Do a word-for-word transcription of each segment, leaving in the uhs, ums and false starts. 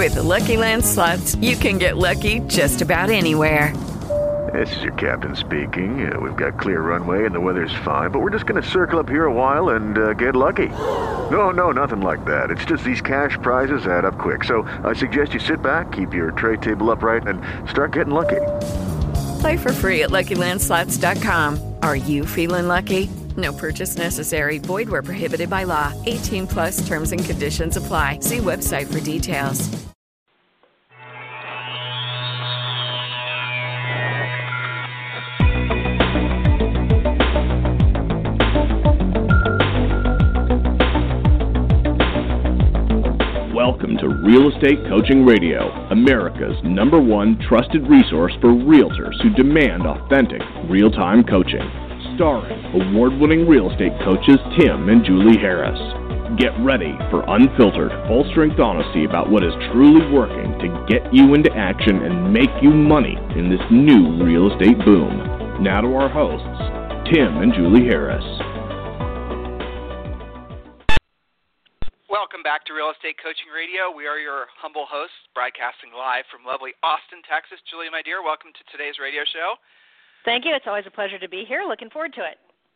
With the Lucky Land Slots, you can get lucky just about anywhere. This is your captain speaking. Uh, we've got clear runway and the weather's fine, but we're just going to circle up here a while and uh, get lucky. No, no, nothing like that. It's just these cash prizes add up quick. So I suggest you sit back, keep your tray table upright, and start getting lucky. Play for free at Lucky Land Slots dot com. Are you feeling lucky? No purchase necessary. Void where prohibited by law. eighteen plus terms and conditions apply. See website for details. Welcome to Real Estate Coaching Radio, America's number one trusted resource for realtors who demand authentic, real-time coaching. Starring award-winning real estate coaches Tim and Julie Harris. Get ready for unfiltered, full-strength honesty about what is truly working to get you into action and make you money in this new real estate boom. Now to our hosts, Tim and Julie Harris. Welcome back to Real Estate Coaching Radio. We are your humble hosts, broadcasting live from lovely Austin, Texas. Julie, my dear, welcome to today's radio show. Thank you. It's always a pleasure to be here. Looking forward to it.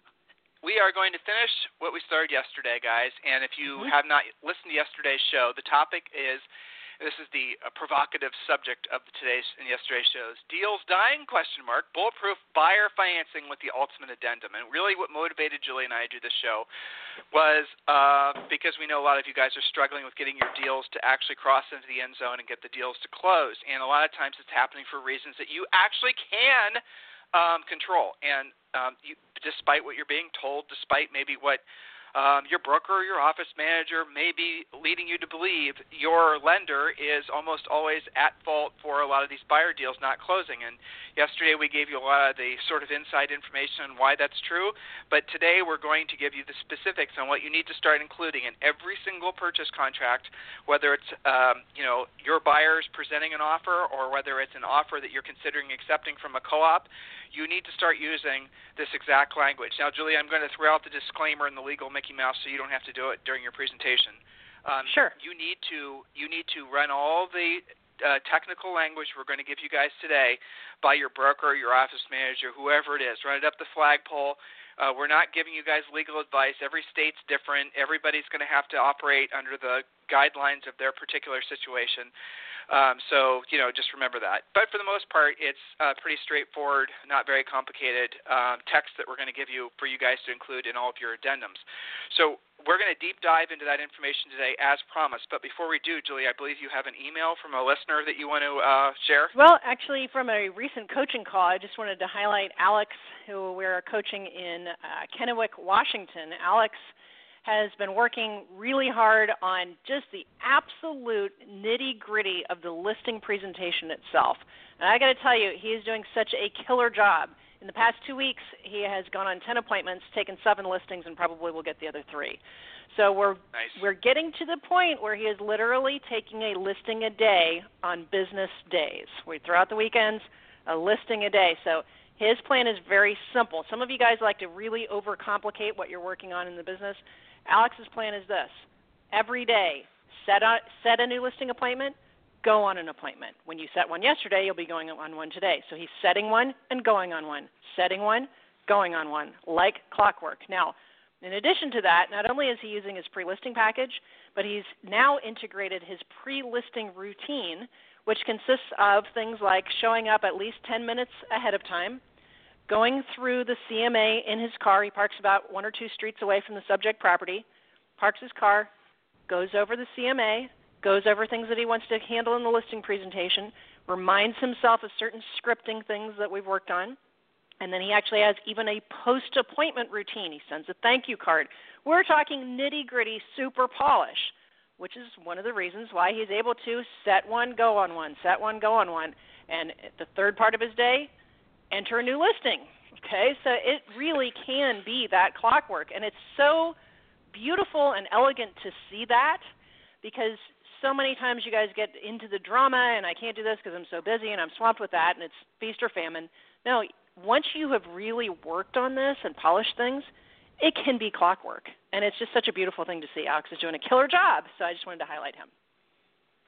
We are going to finish what we started yesterday, guys. And if you mm-hmm. have not listened to yesterday's show, the topic is, this is the uh, provocative subject of today's and yesterday's shows, deals dying, question mark, bulletproof buyer financing with the ultimate addendum. And really what motivated Julie and I to do this show was uh, because we know a lot of you guys are struggling with getting your deals to actually cross into the end zone and get the deals to close. And a lot of times it's happening for reasons that you actually can Um, control, and um, you, despite what you're being told, despite maybe what um, your broker or your office manager may be leading you to believe, your lender is almost always at fault for a lot of these buyer deals not closing. And yesterday we gave you a lot of the sort of inside information on why that's true, but today we're going to give you the specifics on what you need to start including in every single purchase contract, whether it's um, you know your buyers presenting an offer or whether it's an offer that you're considering accepting from a co-op. You need to start using this exact language. Now, Julie, I'm going to throw out the disclaimer and the legal Mickey Mouse so you don't have to do it during your presentation. Um, sure. You need to you need to run all the uh, technical language we're going to give you guys today by your broker, your office manager, whoever it is. Run it up the flagpole. Uh, we're not giving you guys legal advice. Every state's different. Everybody's going to have to operate under the guidelines of their particular situation. Um, so, you know, just remember that. But for the most part, it's uh, pretty straightforward, not very complicated um, text that we're going to give you for you guys to include in all of your addendums. So we're going to deep dive into that information today as promised. But before we do, Julie, I believe you have an email from a listener that you want to uh, share? Well, actually, from a recent coaching call, I just wanted to highlight Alex, who we're coaching in uh, Kennewick, Washington. Alex has been working really hard on just the absolute nitty-gritty of the listing presentation itself. And I got to tell you, he is doing such a killer job. In the past two weeks, he has gone on ten appointments, taken seven listings, and probably will get the other three. So we're nice. we're getting to the point where he is literally taking a listing a day on business days. We throughout the weekends, a listing a day. So his plan is very simple. Some of you guys like to really overcomplicate what you're working on in the business. Alex's plan is this. Every day, set a, set a new listing appointment, go on an appointment. When you set one yesterday, you'll be going on one today. So he's setting one and going on one, setting one, going on one, like clockwork. Now, in addition to that, not only is he using his pre-listing package, but he's now integrated his pre-listing routine, which consists of things like showing up at least ten minutes ahead of time, going through the C M A in his car. He parks about one or two streets away from the subject property, parks his car, goes over the C M A, goes over things that he wants to handle in the listing presentation, reminds himself of certain scripting things that we've worked on, and then he actually has even a post-appointment routine. He sends a thank you card. We're talking nitty-gritty, super polish, which is one of the reasons why he's able to set one, go on one, set one, go on one, and the third part of his day, enter a new listing, okay? So it really can be that clockwork, and it's so beautiful and elegant to see that because so many times you guys get into the drama and I can't do this because I'm so busy and I'm swamped with that and it's feast or famine. No, once you have really worked on this and polished things, it can be clockwork, and it's just such a beautiful thing to see. Alex is doing a killer job, so I just wanted to highlight him.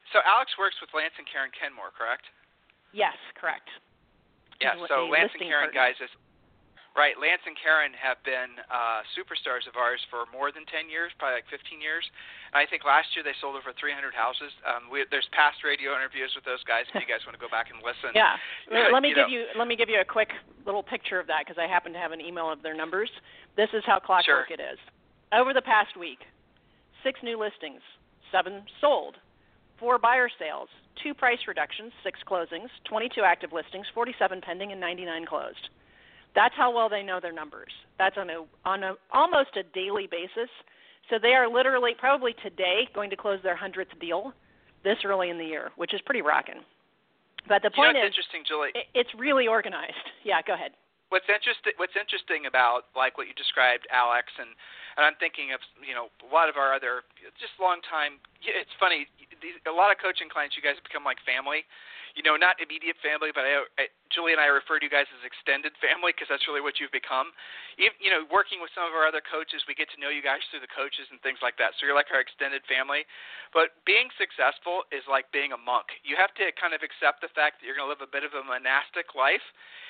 So Alex works with Lance and Karen Kenmore, correct? Yes, correct. Yeah, He's so a Lance and listing Karen partner. guys is right. Lance and Karen have been uh, superstars of ours for more than ten years, probably like fifteen years. And I think last year they sold over three hundred houses. Um, we, there's past radio interviews with those guys if you guys want to go back and listen. Yeah, let me you give know. you let me give you a quick little picture of that because I happen to have an email of their numbers. This is how clockwork Sure. it is. Over the past week, six new listings, seven sold, four buyer sales, two price reductions, six closings, twenty-two active listings, forty-seven pending, and ninety-nine closed. That's how well they know their numbers. That's on a on a almost a daily basis. So they are literally probably today going to close their hundredth deal this early in the year, which is pretty rocking. But the You point know what's is, interesting, Julie? it, it's really organized. Yeah, go ahead. What's interesting? What's interesting about like what you described, Alex, and and I'm thinking of you know a lot of our other just long time. It's funny. These, a lot of coaching clients, you guys have become like family. You know, not immediate family, but I, I, Julie and I refer to you guys as extended family because that's really what you've become. Even, you know, working with some of our other coaches, we get to know you guys through the coaches and things like that. So you're like our extended family. But being successful is like being a monk. You have to kind of accept the fact that you're going to live a bit of a monastic life.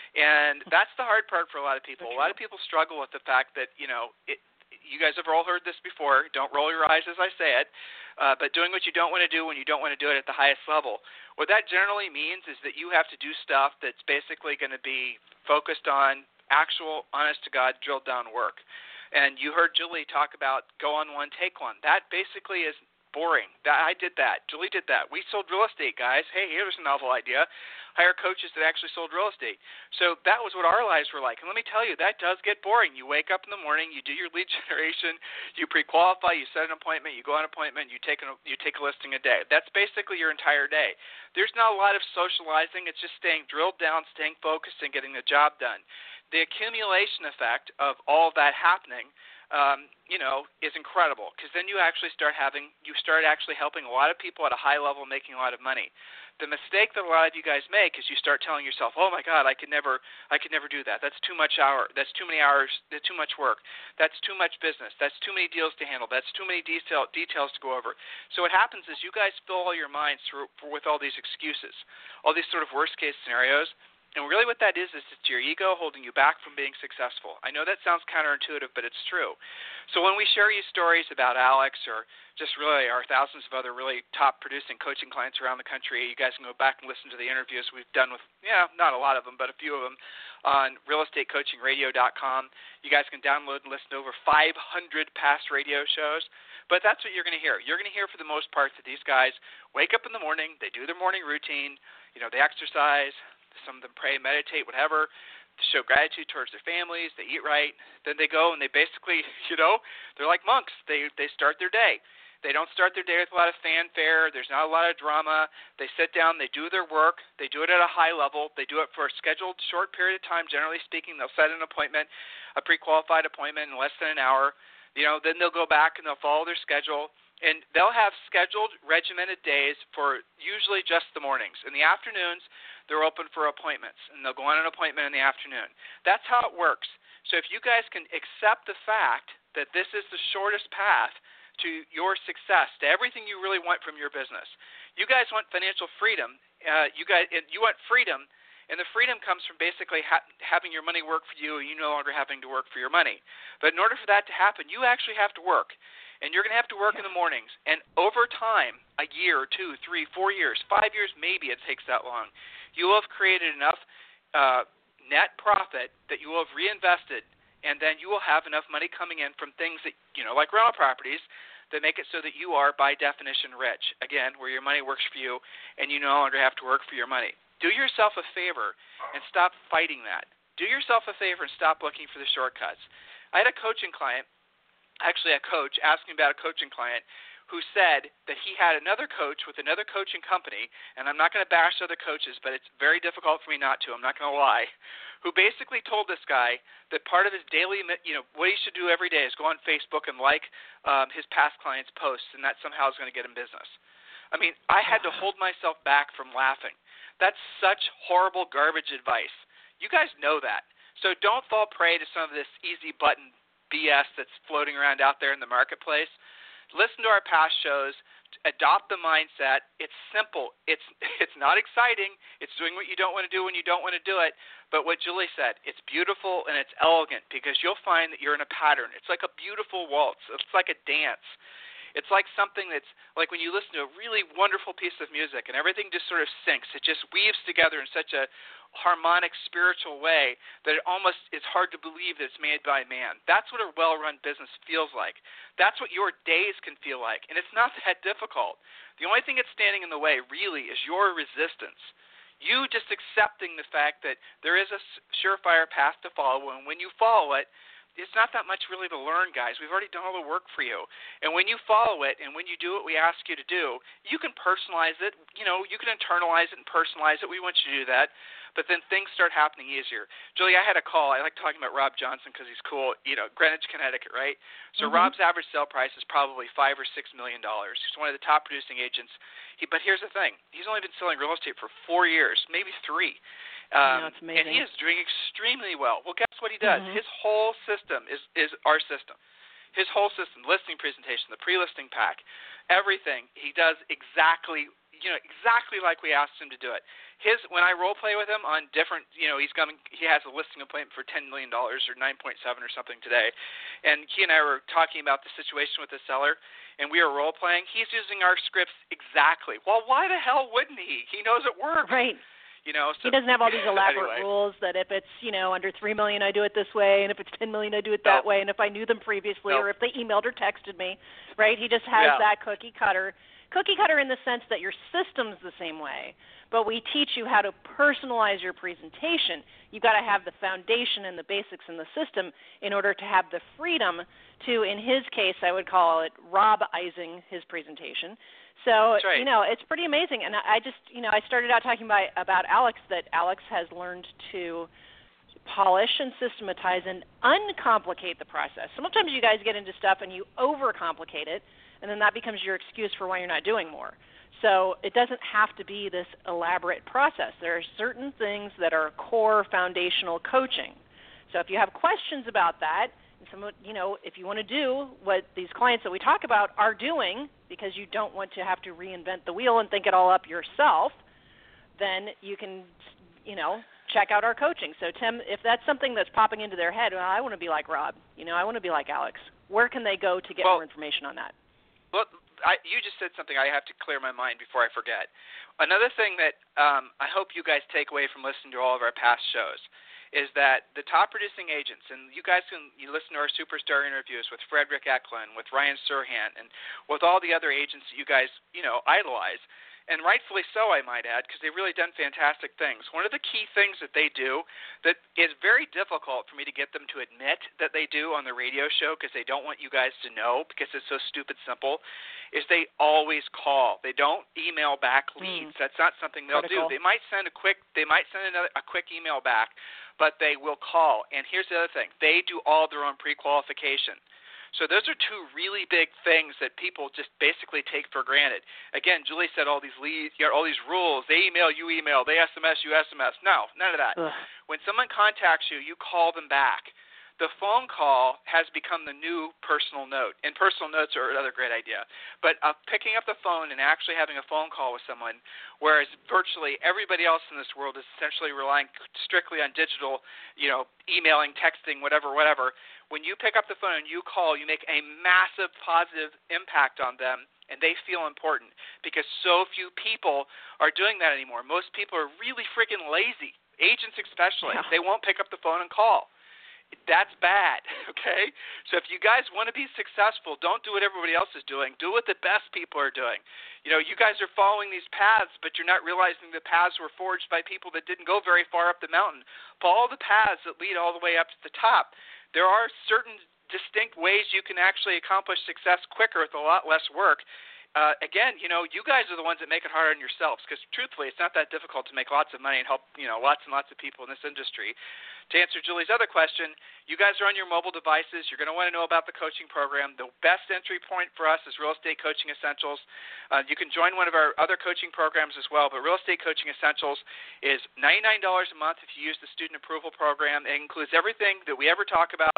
And that's the hard part for a lot of people. A lot of people struggle with the fact that, you know, it, you guys have all heard this before. Don't roll your eyes as I say it. Uh, but doing what you don't want to do when you don't want to do it at the highest level. What that generally means is that you have to do stuff that's basically going to be focused on actual, honest-to-God, drilled-down work. And you heard Julie talk about go on one, take one. That basically is boring. That I did that. Julie did that. We sold real estate, guys. Hey, here's a novel idea. Hire coaches that actually sold real estate. So that was what our lives were like. And let me tell you, that does get boring. You wake up in the morning, you do your lead generation, you pre-qualify, you set an appointment, you go on an appointment, you take, an, you take a listing a day. That's basically your entire day. There's not a lot of socializing. It's just staying drilled down, staying focused, and getting the job done. The accumulation effect of all that happening Um, you know, is incredible because then you actually start having, you start actually helping a lot of people at a high level making a lot of money. The mistake that a lot of you guys make is you start telling yourself, oh my God, I could never, I could never do that. That's too much hour. That's too many hours. That's too much work. That's too much business. That's too many deals to handle. That's too many detail, details to go over. So what happens is you guys fill all your minds through, with all these excuses, all these sort of worst case scenarios. And really what that is is it's your ego holding you back from being successful. I know that sounds counterintuitive, but it's true. So when we share you stories about Alex or just really our thousands of other really top producing coaching clients around the country, you guys can go back and listen to the interviews we've done with, yeah, not a lot of them, but a few of them on real estate coaching radio dot com. You guys can download and listen to over five hundred past radio shows. But that's what you're going to hear. You're going to hear for the most part that these guys wake up in the morning, they do their morning routine, you know, they exercise, some of them pray, meditate, whatever, to show gratitude towards their families. They eat right. Then they go and they basically, you know, they're like monks. They they start their day. They don't start their day with a lot of fanfare. There's not a lot of drama. They sit down. They do their work. They do it at a high level. They do it for a scheduled short period of time. Generally speaking, they'll set an appointment, a pre-qualified appointment in less than an hour. You know, then they'll go back and they'll follow their schedule. And they'll have scheduled, regimented days for usually just the mornings. In the afternoons, they're open for appointments, and they'll go on an appointment in the afternoon. That's how it works. So if you guys can accept the fact that this is the shortest path to your success, to everything you really want from your business, you guys want financial freedom. Uh, you guys, you want freedom, and the freedom comes from basically ha- having your money work for you, and you no longer having to work for your money. But in order for that to happen, you actually have to work. And you're going to have to work in the mornings. And over time, a year, two, three, four years, five years, maybe it takes that long, you will have created enough uh, net profit that you will have reinvested, and then you will have enough money coming in from things that, you know, like rental properties, that make it so that you are, by definition, rich. Again, where your money works for you, and you no longer have to work for your money. Do yourself a favor and stop fighting that. Do yourself a favor and stop looking for the shortcuts. I had a coaching client, actually a coach, asking about a coaching client who said that he had another coach with another coaching company, and I'm not going to bash other coaches, but it's very difficult for me not to, I'm not going to lie, who basically told this guy that part of his daily, you know, what he should do every day is go on Facebook and like um, his past clients' posts, and that somehow is going to get him business. I mean, I had to hold myself back from laughing. That's such horrible garbage advice. You guys know that. So don't fall prey to some of this easy button B S that's floating around out there in the marketplace. Listen to our past shows. adopt the mindset. It's simple. It's it's not exciting. It's doing what you don't want to do when you don't want to do it. But what Julie said, it's beautiful and it's elegant because you'll find that you're in a pattern. It's like a beautiful waltz. It's like a dance. It's like something that's like when you listen to a really wonderful piece of music and everything just sort of syncs. It just weaves together in such a harmonic, spiritual way that it almost is hard to believe that it's made by man. That's what a well-run business feels like. That's what your days can feel like, and it's not that difficult. The only thing that's standing in the way, really, is your resistance. You just accepting the fact that there is a surefire path to follow, and when you follow it, it's not that much really to learn, guys. We've already done all the work for you. And when you follow it and when you do what we ask you to do, you can personalize it. You know, you can internalize it and personalize it. We want you to do that. But then things start happening easier. Julie, I had a call. I like talking about Rob Johnson because he's cool. You know, Greenwich, Connecticut, right? So mm-hmm. Rob's average sale price is probably five or six million dollars. He's one of the top producing agents. He, but here's the thing: he's only been selling real estate for four years, maybe three. Um, no, it's amazing. And he is doing extremely well. Well, guess what he does? Mm-hmm. His whole system is, is our system. His whole system, listing presentation, the pre-listing pack, everything, he does exactly, you know, exactly like we asked him to do it. His when I role play with him on different, you know, he's coming, he has a listing appointment for ten million dollars or nine point seven or something today, and he and I were talking about the situation with the seller, and we were role playing. He's using our scripts exactly. Well, why the hell wouldn't he? He knows it works. Right. You know, so, he doesn't have all these elaborate anyway. rules that if it's, you know, under three million dollars, I do it this way, and if it's ten million dollars, I do it that no. way, and if I knew them previously, no. or if they emailed or texted me, right? He just has yeah. that cookie cutter. Cookie cutter in the sense that your system's the same way, but we teach you how to personalize your presentation. You've got to have the foundation and the basics in the system in order to have the freedom to, in his case, I would call it Rob-izing his presentation. So, right. you know, it's pretty amazing. And I just, you know, I started out talking about, about Alex, that Alex has learned to polish and systematize and uncomplicate the process. Sometimes you guys get into stuff and you overcomplicate it, and then that becomes your excuse for why you're not doing more. So it doesn't have to be this elaborate process. There are certain things that are core foundational coaching. So if you have questions about that, and some, you know, if you want to do what these clients that we talk about are doing, because you don't want to have to reinvent the wheel and think it all up yourself, then you can, you know, check out our coaching. So, Tim, if that's something that's popping into their head, well, I want to be like Rob, you know, I want to be like Alex, where can they go to get well, more information on that? Well, I, you just said something I have to clear my mind before I forget. Another thing that um, I hope you guys take away from listening to all of our past shows is that the top producing agents, and you guys can you listen to our superstar interviews with Frederick Eklund, with Ryan Serhant, and with all the other agents that you guys, you know, idolize, and rightfully so, I might add, because they've really done fantastic things. One of the key things that they do that is very difficult for me to get them to admit that they do on the radio show because they don't want you guys to know because it's so stupid simple, is they always call. They don't email back leads. Mm. That's not something they'll Critical. do. They might send a quick they might send another a quick email back, but they will call. And here's the other thing. They do all their own pre-qualification. So those are two really big things that people just basically take for granted. Again, Julie said all these leads, you know, all these rules. They email, you email. They S M S, you S M S. No, none of that. Ugh. When someone contacts you, you call them back. The phone call has become the new personal note, and personal notes are another great idea. But uh, picking up the phone and actually having a phone call with someone, whereas virtually everybody else in this world is essentially relying strictly on digital, you know, emailing, texting, whatever, whatever. When you pick up the phone and you call, you make a massive positive impact on them, and they feel important because so few people are doing that anymore. Most people are really freaking lazy, agents especially. Yeah. They won't pick up the phone and call. That's bad, okay? So if you guys want to be successful, don't do what everybody else is doing. Do what the best people are doing. You know, you guys are following these paths, but you're not realizing the paths were forged by people that didn't go very far up the mountain. Follow the paths that lead all the way up to the top. There are certain distinct ways you can actually accomplish success quicker with a lot less work. Uh, again, you know, you guys are the ones that make it hard on yourselves because, truthfully, it's not that difficult to make lots of money and help, you know, lots and lots of people in this industry. To answer Julie's other question, you guys are on your mobile devices. You're going to want to know about the coaching program. The best entry point for us is Real Estate Coaching Essentials. Uh, you can join one of our other coaching programs as well, but Real Estate Coaching Essentials is ninety-nine dollars a month if you use the student approval program. It includes everything that we ever talk about,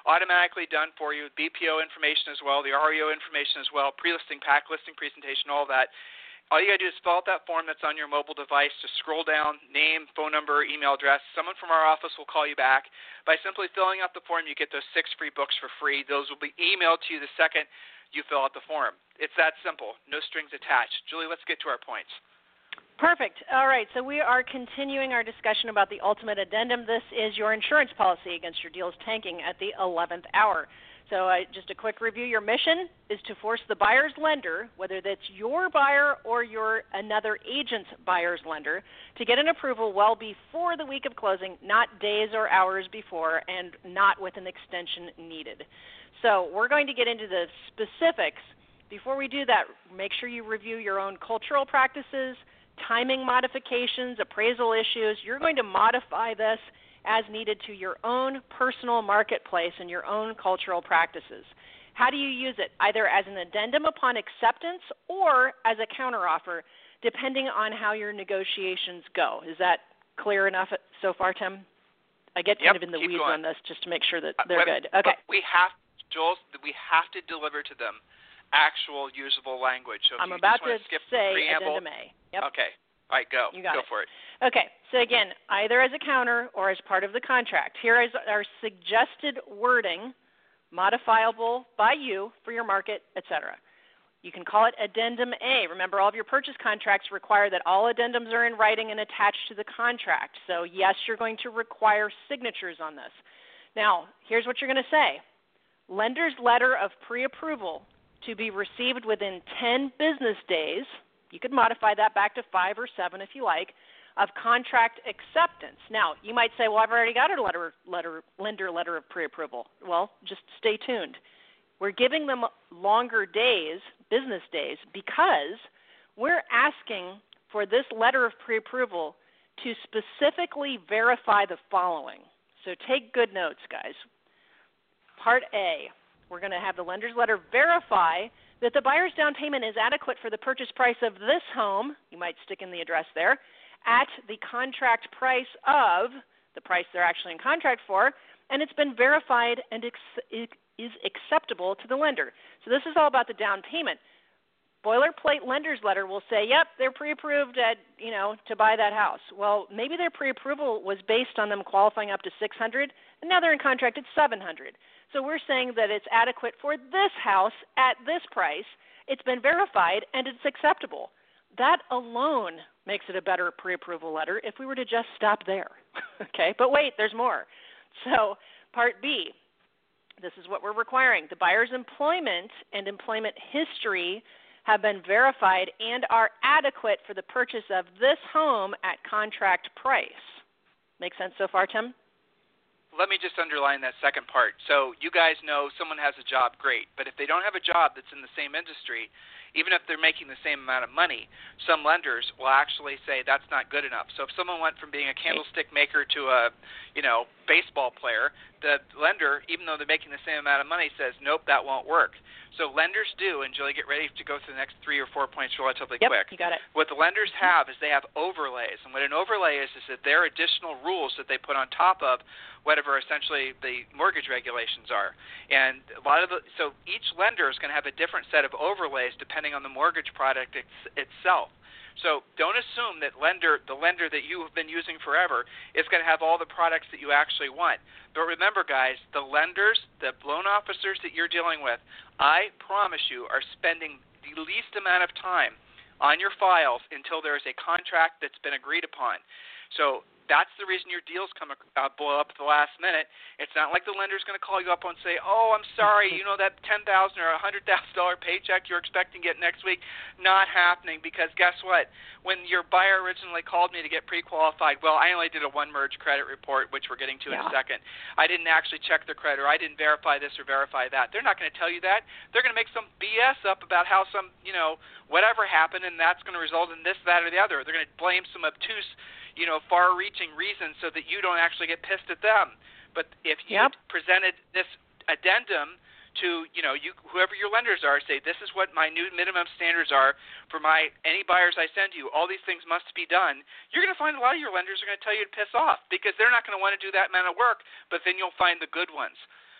automatically done for you. B P O information as well, the R E O information as well, pre-listing pack, listing presentation, all that. All you got to do is fill out that form that's on your mobile device. Just scroll down, name, phone number, email address. Someone from our office will call you back. By simply filling out the form, you get those six free books for free. Those will be emailed to you the second you fill out the form. It's that simple. No strings attached. Julie, let's get to our points. Perfect. All right, so we are continuing our discussion about the ultimate addendum. This is your insurance policy against your deals tanking at the eleventh hour. So uh, just a quick review. Your mission is to force the buyer's lender, whether that's your buyer or your another agent's buyer's lender, to get an approval well before the week of closing, not days or hours before, and not with an extension needed. So we're going to get into the specifics. Before we do that, make sure you review your own cultural practices, timing modifications, appraisal issues. You're going to modify this as needed to your own personal marketplace and your own cultural practices. How do you use it? Either as an addendum upon acceptance or as a counteroffer, depending on how your negotiations go. Is that clear enough so far, Tim? I get kind yep, of in the keep weeds going. on this just to make sure that Uh, they're but, good. Okay. But we have, Joel, we have to deliver to them actual usable language. So if I'm you about just want to skip say the preamble, addendum A. Yep. Okay. All right, go. You got go it. for it. Okay, so again, either as a counter or as part of the contract. Here is our suggested wording, modifiable by you for your market, et cetera. You can call it Addendum A. Remember, all of your purchase contracts require that all addendums are in writing and attached to the contract. So, yes, you're going to require signatures on this. Now, here's what you're going to say. Lender's letter of pre-approval to be received within ten business days. You could modify that back to five or seven if you like, of contract acceptance. Now, you might say, well, I've already got a letter, letter, lender letter of pre-approval. Well, just stay tuned. We're giving them longer days, business days, because we're asking for this letter of pre-approval to specifically verify the following. So take good notes, guys. Part A, we're going to have the lender's letter verify that the buyer's down payment is adequate for the purchase price of this home, you might stick in the address there, at the contract price of the price they're actually in contract for, and it's been verified and ex- is acceptable to the lender. So this is all about the down payment. Boilerplate lender's letter will say, yep, they're pre-approved at, you know, to buy that house. Well, maybe their pre-approval was based on them qualifying up to six hundred dollars, and now they're in contract at seven hundred dollars. So we're saying that it's adequate for this house at this price. It's been verified, and it's acceptable. That alone makes it a better pre-approval letter if we were to just stop there. Okay, but wait, there's more. So Part B, this is what we're requiring. The buyer's employment and employment history have been verified and are adequate for the purchase of this home at contract price. Make sense so far, Tim? Let me just underline that second part. So you guys know someone has a job, great. But if they don't have a job that's in the same industry, even if they're making the same amount of money, some lenders will actually say that's not good enough. So if someone went from being a candlestick maker to a, you know, baseball player, the lender, even though they're making the same amount of money, says, nope, that won't work. So lenders do, and Julie, get ready to go through the next three or four points relatively yep, quick. You got it. What the lenders have is they have overlays, and what an overlay is is that there are additional rules that they put on top of whatever essentially the mortgage regulations are. And a lot of the, so each lender is going to have a different set of overlays depending on the mortgage product it's, itself. So don't assume that lender, the lender that you have been using forever is going to have all the products that you actually want. But remember, guys, the lenders, the loan officers that you're dealing with, I promise you, are spending the least amount of time on your files until there is a contract that's been agreed upon. So that's the reason your deals come uh, blow up at the last minute. It's not like the lender's going to call you up and say, oh, I'm sorry, you know that ten thousand dollars or one hundred thousand dollars paycheck you're expecting to get next week? Not happening, because guess what? When your buyer originally called me to get pre-qualified, well, I only did a one-merge credit report, which we're getting to yeah. in a second. I didn't actually check their credit, or I didn't verify this or verify that. They're not going to tell you that. They're going to make some B S up about how some, you know, whatever happened, and that's going to result in this, that, or the other. They're going to blame some obtuse, you know, far-reaching reasons so that you don't actually get pissed at them. But if you yep. presented this addendum to, you know, you whoever your lenders are, say this is what my new minimum standards are for my any buyers I send you. All these things must be done. You're going to find a lot of your lenders are going to tell you to piss off because they're not going to want to do that amount of work. But then you'll find the good ones.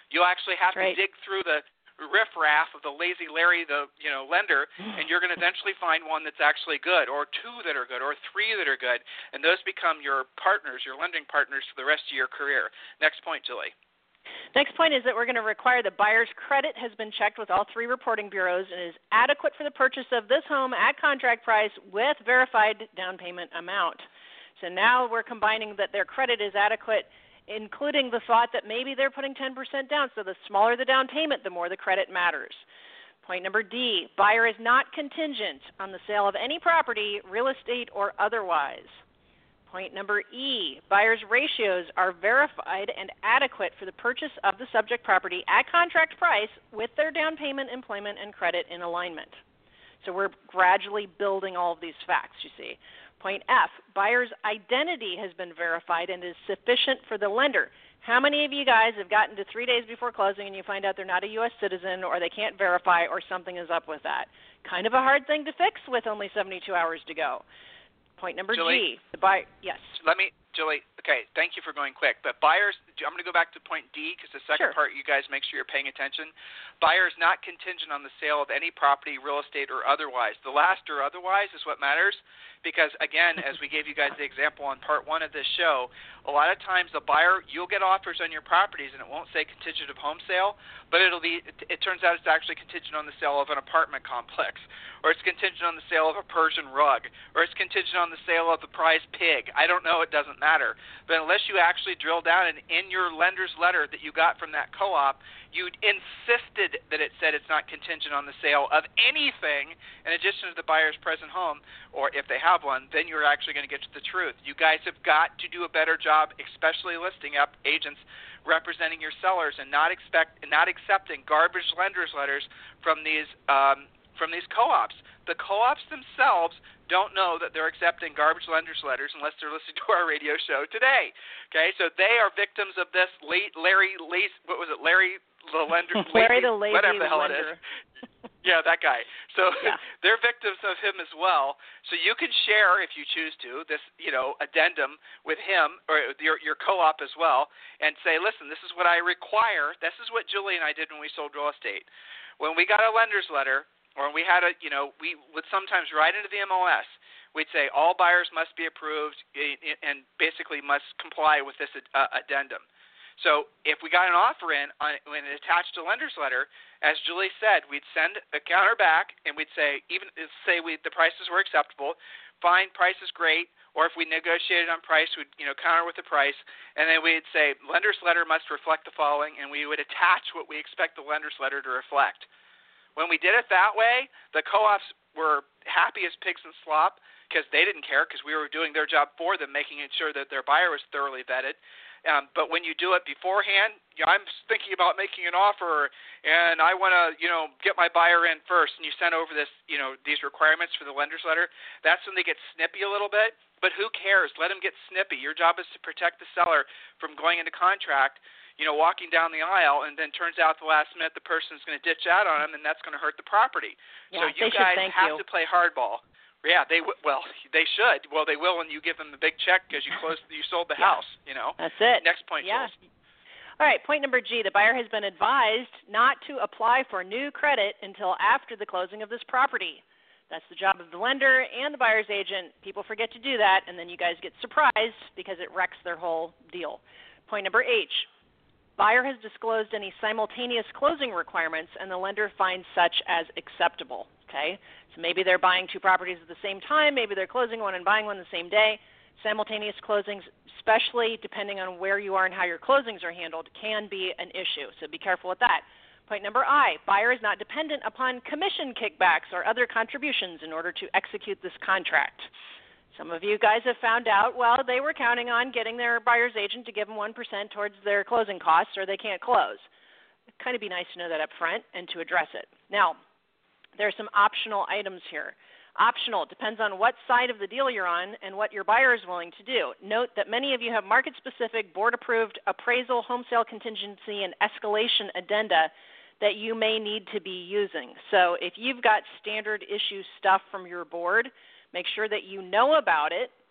You'll actually have Right. to dig through the riffraff of the lazy Larry, the you know lender, and you're going to eventually find one that's actually good, or two that are good, or three that are good, and those become your partners, your lending partners for the rest of your career. Next point, Julie. Next point is that we're going to require the buyer's credit has been checked with all three reporting bureaus and is adequate for the purchase of this home at contract price with verified down payment amount. So now we're combining that their credit is adequate, including the thought that maybe they're putting ten percent down, so the smaller the down payment, the more the credit matters. Point number D, buyer is not contingent on the sale of any property, real estate, or otherwise. Point number E, buyer's ratios are verified and adequate for the purchase of the subject property at contract price with their down payment, employment, and credit in alignment. So we're gradually building all of these facts, you see. Point F, buyer's identity has been verified and is sufficient for the lender. How many of you guys have gotten to three days before closing and you find out they're not a U S citizen or they can't verify or something is up with that? Kind of a hard thing to fix with only seventy-two hours to go. Point number Julie, G, the buyer, yes. Let me, Julie, okay, thank you for going quick. But buyers, I'm going to go back to point D because the second Sure. part, you guys make sure you're paying attention. Buyers not contingent on the sale of any property, real estate, or otherwise. The last or otherwise is what matters because, again, as we gave you guys the example on part one of this show, a lot of times the buyer, you'll get offers on your properties and it won't say contingent of home sale, but it'll be, it, it turns out it's actually contingent on the sale of an apartment complex, or it's contingent on the sale of a Persian rug, or it's contingent on the sale of the prize pig. I don't know, it doesn't matter. But unless you actually drill down and in your lender's letter that you got from that co-op, you insisted that it said it's not contingent on the sale of anything in addition to the buyer's present home, or if they have one, then you're actually going to get to the truth. You guys have got to do a better job, especially listing up agents representing your sellers and not expect not accepting garbage lenders letters from these um, from these co-ops. The co-ops themselves don't know that they're accepting garbage lenders letters unless they're listening to our radio show today. Okay, so they are victims of this late Larry Lace, what was it, Larry the lender, Larry lazy, the lazy whatever the hell lender. it is. Yeah, that guy. So Yeah. they're victims of him as well. So you can share, if you choose to, this, you know, addendum with him or your your co-op as well, and say, listen, this is what I require. This is what Julie and I did when we sold real estate. When we got a lender's letter, or we had a, you know, we would sometimes write into the M O S. We'd say all buyers must be approved and basically must comply with this uh, addendum. So if we got an offer in on, when it attached a lender's letter, as Julie said, we'd send a counter back and we'd say, even say we the prices were acceptable, fine, price is great, or if we negotiated on price, we'd you know counter with the price, and then we'd say lender's letter must reflect the following, and we would attach what we expect the lender's letter to reflect. When we did it that way, the co-ops were happy as pigs in slop because they didn't care because we were doing their job for them, making sure that their buyer was thoroughly vetted. Um, but when you do it beforehand, you know, I'm thinking about making an offer, and I want to, you know, get my buyer in first, and you send over this, you know, these requirements for the lender's letter. That's when they get snippy a little bit. But who cares? Let them get snippy. Your job is to protect the seller from going into contract, you know, walking down the aisle, and then turns out at the last minute the person's going to ditch out on them, and that's going to hurt the property. Yeah, so you they should guys thank have you. to play hardball. Yeah, they w- well, they should. Well, they will when you give them the big check because you closed, you sold the Yeah. house. You know. That's it. Next point, Yeah. Jules. All right, point number G, the buyer has been advised not to apply for new credit until after the closing of this property. That's the job of the lender and the buyer's agent. People forget to do that, and then you guys get surprised because it wrecks their whole deal. Point number H, buyer has disclosed any simultaneous closing requirements, and the lender finds such as acceptable. Okay, so maybe they're buying two properties at the same time, maybe they're closing one and buying one the same day. Simultaneous closings, especially depending on where you are and how your closings are handled, can be an issue, so be careful with that. Point number I, buyer is not dependent upon commission kickbacks or other contributions in order to execute this contract. Some of you guys have found out, well, they were counting on getting their buyer's agent to give them one percent towards their closing costs or they can't close. It'd kind of be nice to know that up front and to address it. Now, there are some optional items here. Optional depends on what side of the deal you're on and what your buyer is willing to do. Note that many of you have market-specific, board-approved appraisal, home sale contingency, and escalation addenda that you may need to be using. So if you've got standard issue stuff from your board, make sure that you know about it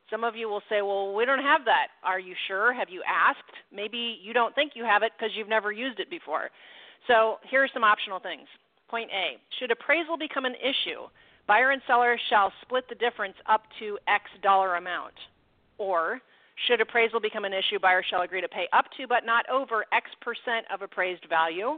Some of you will say, well, we don't have that. Are you sure? Have you asked? Maybe you don't think you have it because you've never used it before. So here are some optional things. Point A, should appraisal become an issue, buyer and seller shall split the difference up to X dollar amount. Or, should appraisal become an issue, buyer shall agree to pay up to but not over X percent of appraised value.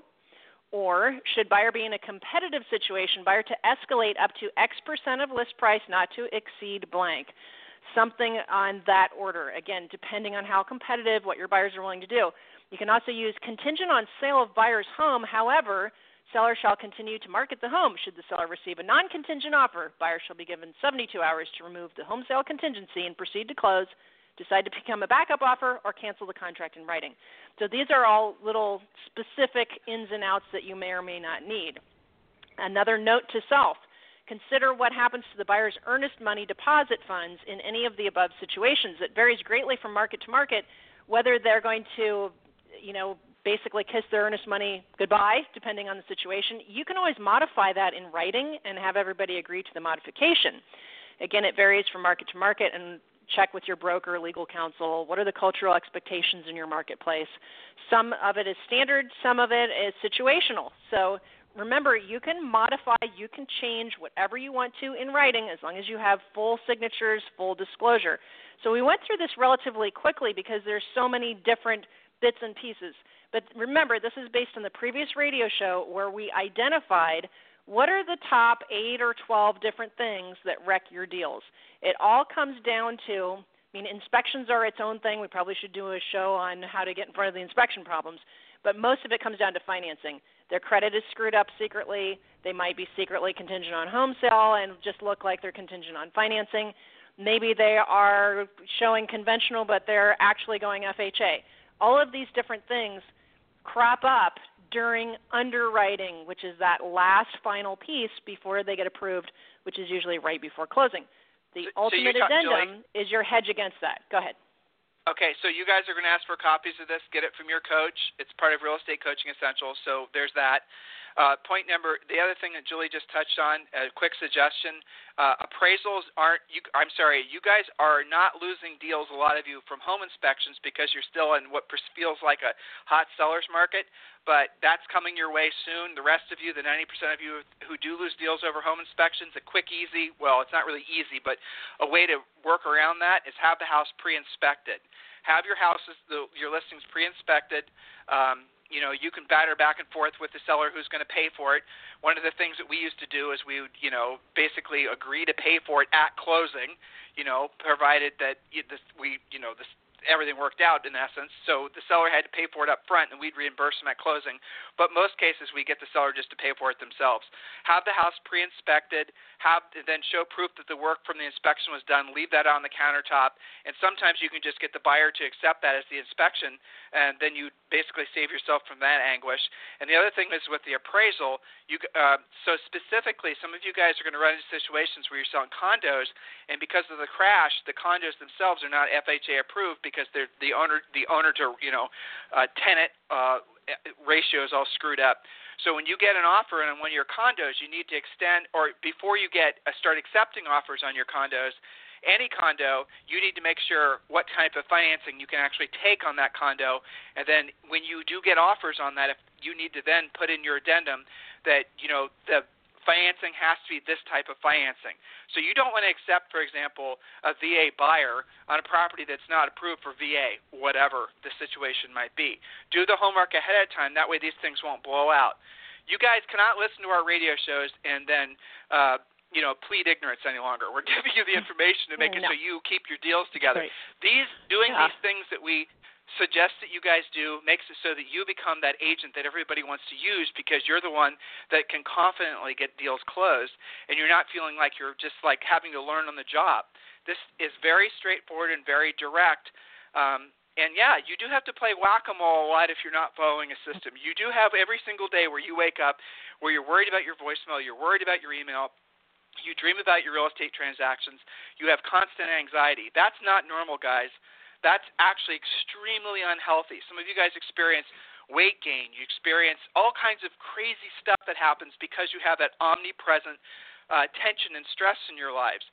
Or, should buyer be in a competitive situation, buyer to escalate up to X percent of list price not to exceed blank. Something on that order. Again, depending on how competitive, what your buyers are willing to do. You can also use contingent on sale of buyer's home. However, seller shall continue to market the home. Should the seller receive a non-contingent offer, buyer shall be given seventy-two hours to remove the home sale contingency and proceed to close, decide to become a backup offer, or cancel the contract in writing. So these are all little specific ins and outs that you may or may not need. Another note to self, consider what happens to the buyer's earnest money deposit funds in any of the above situations. It varies greatly from market to market whether they're going to, you know, basically kiss their earnest money goodbye, depending on the situation. You can always modify that in writing and have everybody agree to the modification. Again, it varies from market to market, and check with your broker, legal counsel. What are the cultural expectations in your marketplace? Some of it is standard, some of it is situational. So remember, you can modify, you can change whatever you want to in writing as long as you have full signatures, full disclosure. So we went through this relatively quickly because there's so many different bits and pieces. But remember, this is based on the previous radio show where we identified what are the top eight or twelve different things that wreck your deals. It all comes down to, I mean, inspections are its own thing. We probably should do a show on how to get in front of the inspection problems. But most of it comes down to financing. Their credit is screwed up secretly. They might be secretly contingent on home sale and just look like they're contingent on financing. Maybe they are showing conventional, but they're actually going F H A. All of these different things crop up during underwriting, which is that last final piece before they get approved, which is usually right before closing. The so, ultimate so addendum Julie, is your hedge against that. Go ahead. Okay, so you guys are going to ask for copies of this. Get it from your coach. It's part of Real Estate Coaching Essentials, so there's that. Uh, point number, the other thing that Julie just touched on, a quick suggestion, uh, appraisals aren't, you, I'm sorry, you guys are not losing deals, a lot of you, from home inspections because you're still in what feels like a hot seller's market, but that's coming your way soon. The rest of you, the ninety percent of you who do lose deals over home inspections, a quick, easy, well, it's not really easy, but a way to work around that is have the house pre-inspected. Have your houses, the, your listings pre-inspected. Um, You know, you can batter back and forth with the seller who's going to pay for it. One of the things that we used to do is we would, you know, basically agree to pay for it at closing, you know, provided that you, this, we, you know, this, everything worked out in essence. So the seller had to pay for it up front, and we'd reimburse them at closing. But most cases, we get the seller just to pay for it themselves. Have the house pre-inspected. Have then show proof that the work from the inspection was done. Leave that on the countertop. And sometimes you can just get the buyer to accept that as the inspection, and then you basically save yourself from that anguish. And the other thing is with the appraisal, you uh, so specifically, some of you guys are going to run into situations where you're selling condos, and because of the crash, the condos themselves are not F H A approved because they're the owner, the owner to you know, uh, tenant uh, ratio is all screwed up. So when you get an offer on one of your condos, you need to extend, or before you get uh, start accepting offers on your condos, any condo, you need to make sure what type of financing you can actually take on that condo. And then when you do get offers on that, if you need to then put in your addendum that, you know, the financing has to be this type of financing. So you don't want to accept, for example, a V A buyer on a property that's not approved for V A, whatever the situation might be. Do the homework ahead of time. That way these things won't blow out. You guys cannot listen to our radio shows and then uh, you know, plead ignorance any longer. We're giving you the information to make it no. so you keep your deals together. Right. These doing yeah. these things that we suggest that you guys do makes it so that you become that agent that everybody wants to use because you're the one that can confidently get deals closed, and you're not feeling like you're just like having to learn on the job. This is very straightforward and very direct. Um, And, yeah, you do have to play whack-a-mole a lot if you're not following a system. You do have every single day where you wake up where you're worried about your voicemail, you're worried about your email, you dream about your real estate transactions, you have constant anxiety. That's not normal, guys. That's actually extremely unhealthy. Some of you guys experience weight gain. You experience all kinds of crazy stuff that happens because you have that omnipresent uh, tension and stress in your lives.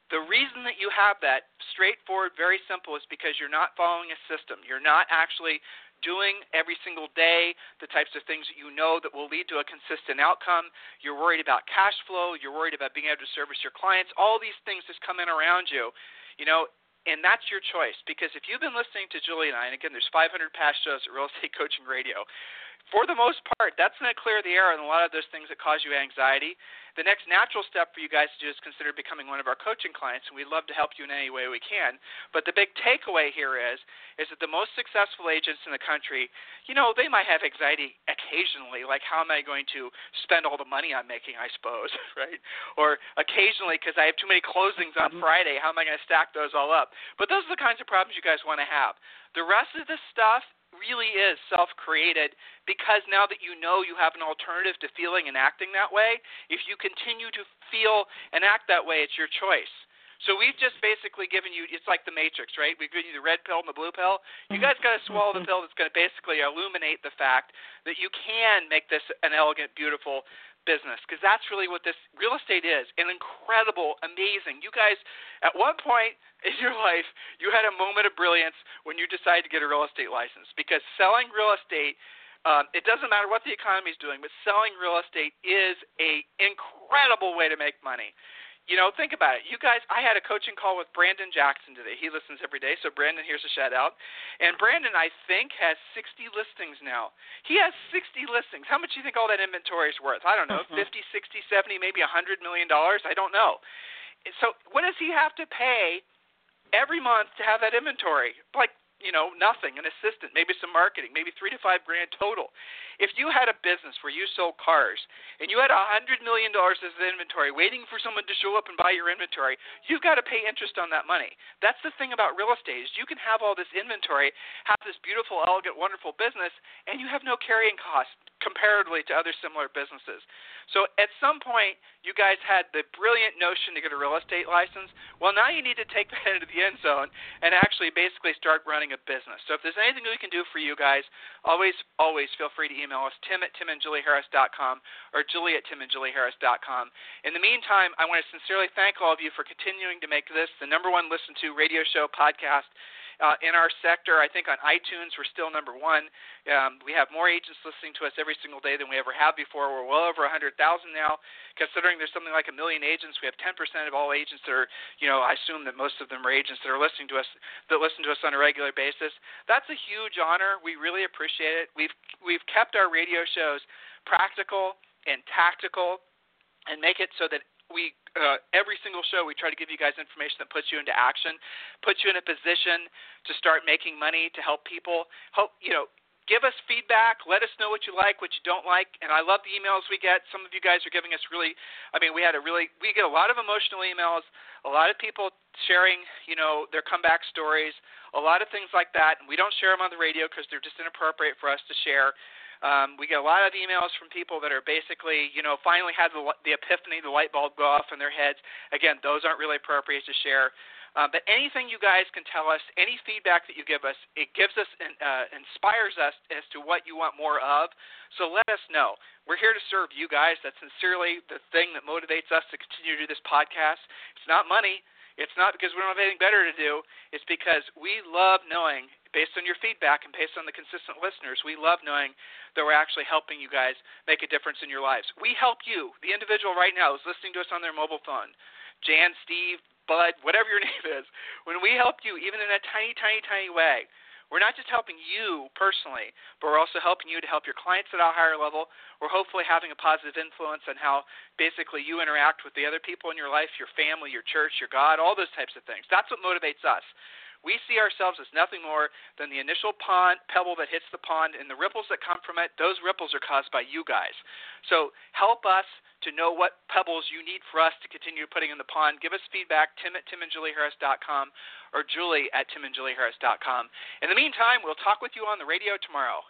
The reason that you have that, straightforward, very simple, is because you're not following a system. You're not actually doing every single day the types of things that you know that will lead to a consistent outcome. You're worried about cash flow. You're worried about being able to service your clients. All these things just come in around you, you know, and that's your choice. Because if you've been listening to Julie and I, and again, there's five hundred past shows at Real Estate Coaching Radio, for the most part, that's going to clear the air on a lot of those things that cause you anxiety. The next natural step for you guys to do is consider becoming one of our coaching clients, and we'd love to help you in any way we can. But the big takeaway here is, is that the most successful agents in the country, you know, they might have anxiety occasionally, like how am I going to spend all the money I'm making, I suppose, right? Or occasionally because I have too many closings on Friday, how am I going to stack those all up? But those are the kinds of problems you guys want to have. The rest of this stuff really is self-created, because now that you know you have an alternative to feeling and acting that way, if you continue to feel and act that way, it's your choice. So we've just basically given you, it's like the Matrix, right? We've given you the red pill and the blue pill. You guys got to swallow the pill that's going to basically illuminate the fact that you can make this an elegant, beautiful business, because that's really what this real estate is, an incredible, amazing. You guys, at one point in your life, you had a moment of brilliance when you decided to get a real estate license, because selling real estate, um, it doesn't matter what the economy is doing, but selling real estate is a incredible way to make money. You know, think about it. You guys, I had a coaching call with Brandon Jackson today. He listens every day, so Brandon, here's a shout out. And Brandon, I think, has sixty listings now. He has sixty listings. How much do you think all that inventory is worth? I don't know, mm-hmm. fifty, sixty, seventy, maybe one hundred million dollars? I don't know. So what does he have to pay every month to have that inventory? Like, you know, nothing, an assistant, maybe some marketing, maybe three to five grand total. If you had a business where you sold cars and you had a hundred million dollars as inventory waiting for someone to show up and buy your inventory, you've got to pay interest on that money. That's the thing about real estate, is you can have all this inventory, have this beautiful, elegant, wonderful business, and you have no carrying costs comparatively to other similar businesses. So at some point, you guys had the brilliant notion to get a real estate license. Well, now you need to take that into the end zone and actually basically start running a business. So if there's anything we can do for you guys, always, always feel free to email us, Tim at tim and julie harris dot com or Julie at tim and julie harris dot com. In the meantime, I want to sincerely thank all of you for continuing to make this the number one listened to radio show podcast Uh, in our sector. I think on iTunes we're still number one. Um, we have more agents listening to us every single day than we ever have before. We're well over one hundred thousand now. Considering there's something like a million agents, we have ten percent of all agents that are, you know, I assume that most of them are agents that are listening to us, that listen to us on a regular basis. That's a huge honor. We really appreciate it. We've we've kept our radio shows practical and tactical and make it so that we uh, every single show we try to give you guys information that puts you into action, puts you in a position to start making money, to help people. Help, you know, give us feedback. Let us know what you like, what you don't like. And I love the emails we get. Some of you guys are giving us really, I mean, we had a really, we get a lot of emotional emails, a lot of people sharing, you know, their comeback stories, a lot of things like that. And we don't share them on the radio because they're just inappropriate for us to share. Um, we get a lot of emails from people that are basically, you know, finally had the, the epiphany, the light bulb go off in their heads. Again, those aren't really appropriate to share. Uh, but anything you guys can tell us, any feedback that you give us, it gives us, and uh, inspires us as to what you want more of. So let us know. We're here to serve you guys. That's sincerely the thing that motivates us to continue to do this podcast. It's not money. It's not because we don't have anything better to do. It's because we love knowing, based on your feedback and based on the consistent listeners, we love knowing that we're actually helping you guys make a difference in your lives. We help you, the individual right now who's listening to us on their mobile phone, Jan, Steve, Bud, whatever your name is. When we help you, even in a tiny, tiny, tiny way, we're not just helping you personally, but we're also helping you to help your clients at a higher level. We're hopefully having a positive influence on how basically you interact with the other people in your life, your family, your church, your God, all those types of things. That's what motivates us. We see ourselves as nothing more than the initial pond, pebble that hits the pond, and the ripples that come from it, those ripples are caused by you guys. So help us to know what pebbles you need for us to continue putting in the pond. Give us feedback, Tim at tim and julie harris dot com or Julie at tim and julie harris dot com. In the meantime, we'll talk with you on the radio tomorrow.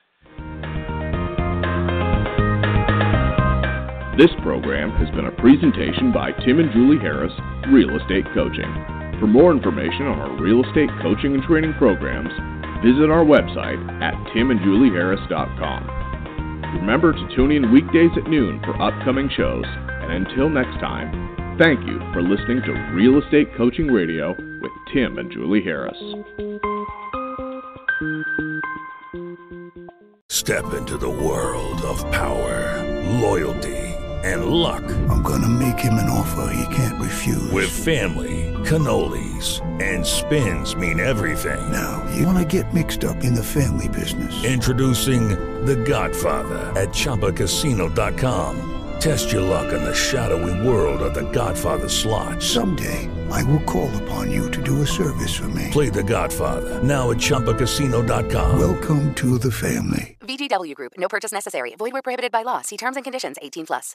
This program has been a presentation by Tim and Julie Harris, Real Estate Coaching. For more information on our real estate coaching and training programs, visit our website at tim and julie harris dot com. Remember to tune in weekdays at noon for upcoming shows, and until next time, Thank you for listening to Real Estate Coaching Radio with Tim and Julie Harris. Step into the world of power, loyalty, and luck. I'm gonna make him an offer he can't refuse. With family, cannolis, and spins mean everything. Now, you wanna get mixed up in the family business. Introducing The Godfather at Chumba Casino dot com. Test your luck in the shadowy world of The Godfather slot. Someday, I will call upon you to do a service for me. Play The Godfather, now at Chumba Casino dot com. Welcome to the family. V G W Group. No purchase necessary. Void where prohibited by law. See terms and conditions. eighteen plus.